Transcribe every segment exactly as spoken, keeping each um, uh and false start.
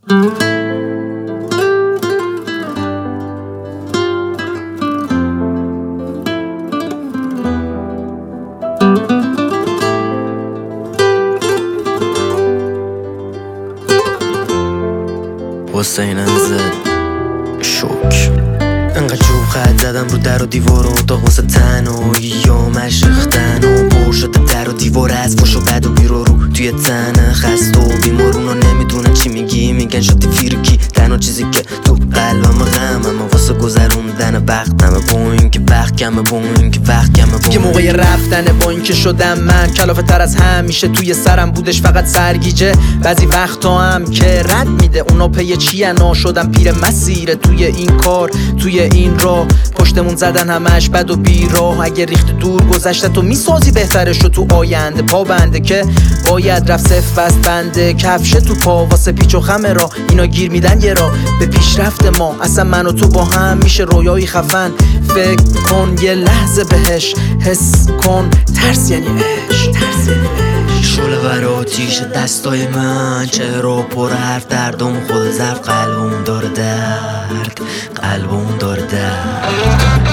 حسین انزد شوک انقدر جوب خط زدم رو در و دیوار و اتاق واسه تنهایی یا مشرختن و پر شده در و دیوار از فش و بد و بیرو رو توی تنه خسته و بیمارونو نمیدونن چی میگی میگن شدی فیرکی تنها چیزی که تو قلبم غمم واسه گذروندن وقتمه با این که وقت کمه با این که وقت کمه با یه موقع رفتنه با این که شدم من کلافه تر از همیشه توی سرم بودش فقط سرگیجه بعضی وقتا هم که رد میده اونا پی چیه نا شدم پیر مسیره توی این کار توی این راه پشتمون زدن همش بد و بیراه اگه ریخت دور گذشته تو میسازی بهتره شو تو آینده پا بنده که باید رفت صف بست بنده کفشه تو پا واسه پیچ و خمه را اینا گیر میدن یه را به پیشرفت ما اصلا من و تو با هم میشه رویایی خفن فکر کن یه لحظه بهش حس کن ترس یعنی عشق ترس یعنی عشق شعله ور آتیش دستای من چرا پر حرف دردم خود ضعف قلبم داره درد قلبم داره درد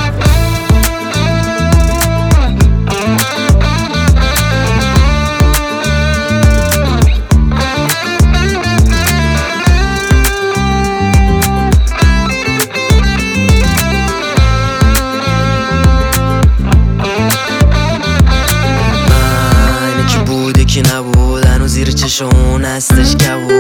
که نبود هنو زیر چشون هستش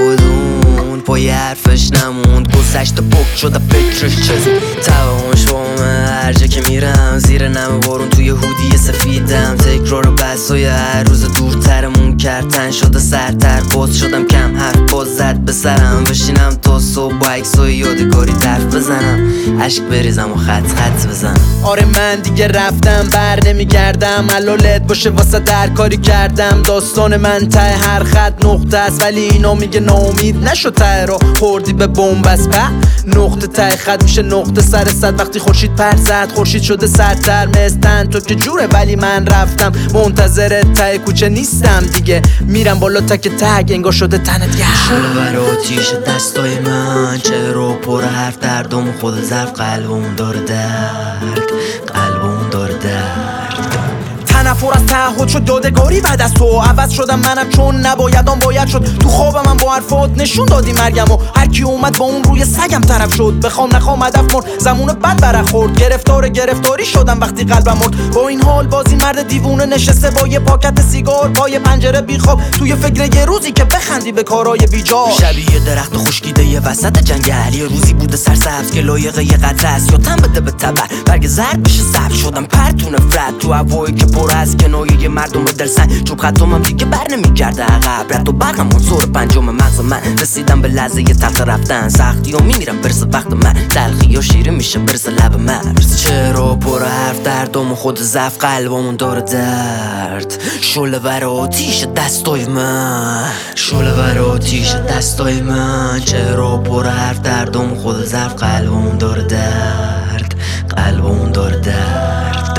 کبودون پای حرفش نموند گذشت پک شده فکرش چزون تمام شومه هر جا که میرم زیر نم بارون توی هودی سفیدم تکرار بسای هر روز دورترمون کردن شده سرتر باز شدم کم حرف باز زد به سرم بشینم تا صبح با عکسای یادگاری درف بزنم عشق بریزم و خط خط بزنم آره من دیگه رفتم بر نمیگردم حلالت باشه واسه در کاری کردم داستان من ته هر خط نقطه است ولی اینا میگه ناامید نشو ته را خوردی به بنبست په نقطه ته خط میشه نقطه سر صد وقتی خورشید پر زد خورشید شده سرتر مستن تو که جوره ولی من رفتم منتظر ته کوچه نیستم دیگه میرم بالا تک تک انگار شده تنت گرم شعله ور آتیش دستای من چرا پر حرف دردم خود ضعف قلبم داره درد قلبم داره درد تنفر از تعهد شد یادگاری بعد از تو عوض شدم منم چون نباید آن باید شد تو خوابم من با حرفات نشون دادی مرگم و هر کی اومد با اون روی سگم طرف شد بخوام نخوام هدف مرد زمون بد برخورد گرفتار گرفتاری شدم وقتی قلبم مرد با این حال باز این مرد دیوونه نشسته با یه پاکت سیگار پای پنجره بیخواب توی فکر یه روزی که بخندی به کارهای بیجا شبیه درخت خشکیده یه وسط جنگل یه روزی بوده سرسبز که لایق یه قطره است یا تن بده به تبر برگ زرد بشه سبز شدم پرتونه فرد تو هوایی که پر از کنایه مردم به درسن چوب خطم هم دیگه بر نمیگرده عقب رد و برقم منصور پنجم مغز من رسیدم به لحظه یه تلخ رفتن سختی و میمیرم برسه وقت من تلخی و شیره میشه برسه لب مرز چرا پر حرف دردم و خود ضعف قلبمون داره درد شعله ور آتیش دستای من شعله ور آتیش دستای من چرا پر حرف دردم خود ضعف قلبمون داره درد قلبمون داره درد